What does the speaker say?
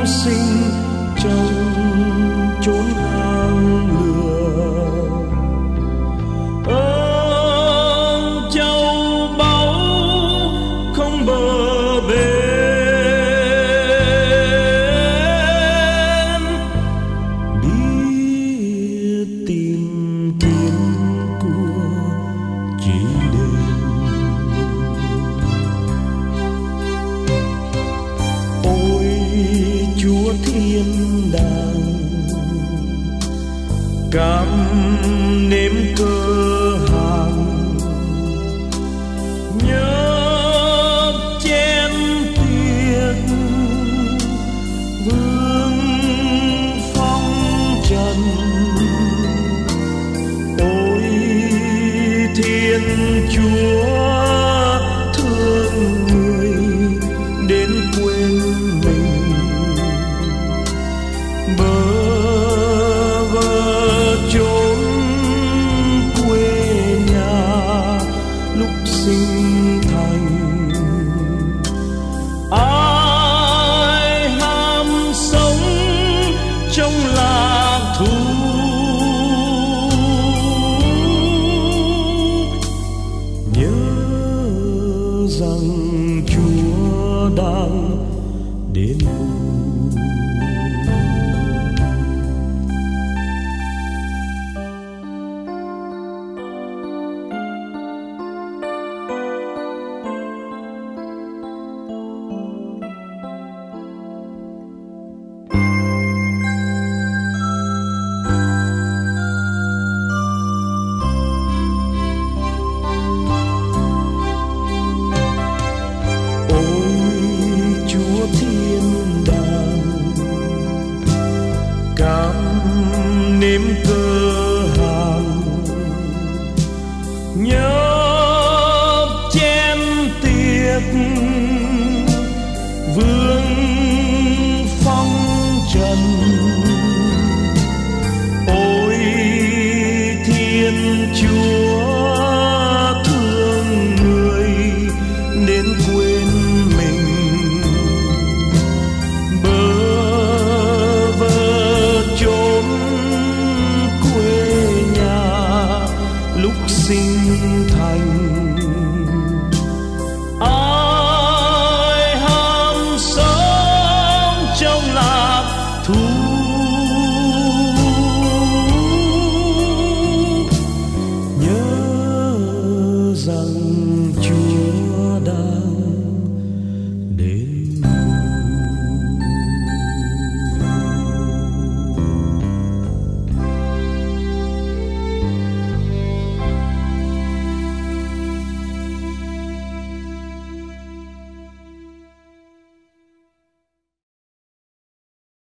sinh trong chốn hang lửa. Châu báu không bờ bến, biết tìm kiếm của chỉ đêm. Ôi Chúa thiên đàng, cam nếm cơ hàng, nhớ chén tiệc vương phong trần. Ôi Thiên Chúa thương người đến quên mình, bơ vơ chốn quê nhà lúc sinh thành. Ai ham sống trong lạc thú, nhớ rằng Chúa đang đến. Cam nếm cơ hàng, nhớ chén tiệc vương phong trần. Ôi Thiên Chúa thương người đến quên mình, chốn quê nhà lúc sinh thành. Ai ham sống trong lạc thú,